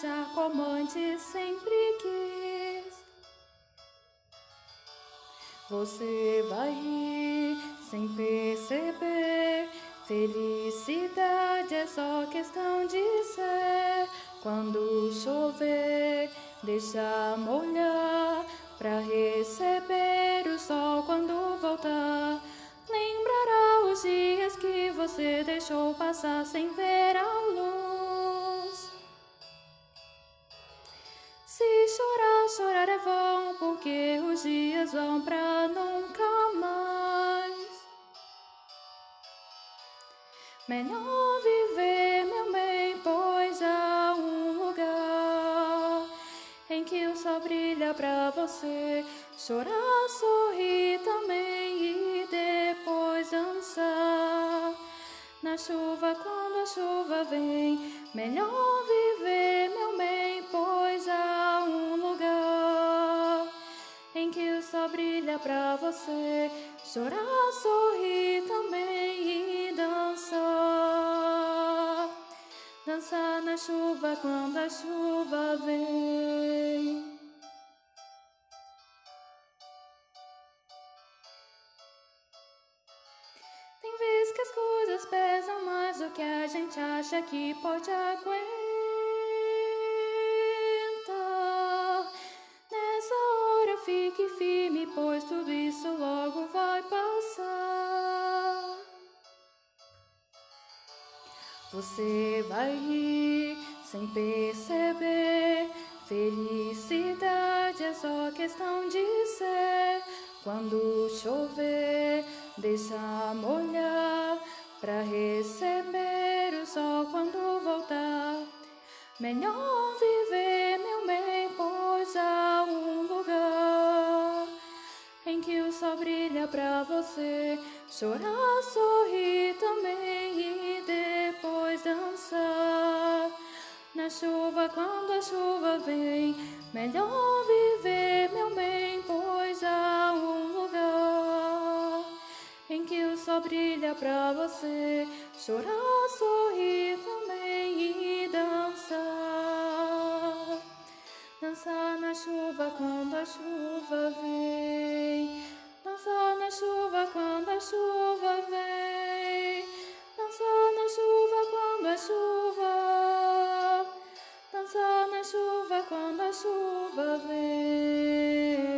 beijar como antes sempre quis. Você vai rir sem perceber. Felicidade é só questão de ser. Quando chover, deixa molhar pra receber o sol quando voltar. Lembrará os dias que você deixou passar sem ver a luz. Se chorar, chorar é vão, porque os dias vão pra nunca mais. Melhor viver, meu bem, pois há um lugar em que o sol brilha pra você. Chorar, sorrir também e depois dançar na chuva quando a chuva vem. Melhor viver, meu bem, pois há um lugar em que o sol brilha pra você. Chorar, sorrir também e dançar. Dançar na chuva quando a chuva vem. Tem vezes que as coisas pesam mais do que a gente acha que pode aguentar. Nessa hora fique firme, pois tudo isso logo vai passar. Você vai rir sem perceber. Felicidade é só questão de ser. Quando chover, deixa molhar pra receber o sol quando voltar. Melhor viver, meu bem, pois há um lugar em que o sol brilha pra você. Chorar, sorrir também e depois dançar na chuva quando a chuva vem. Melhor viver, meu bem, pois há um lugar em que o sol brilha pra você. Chorar, sorrir também e dançar. Dançar na chuva quando a chuva vem. Dançar na chuva quando a chuva vem. Dançar na chuva quando a chuva. Dançar na chuva quando a chuva vem.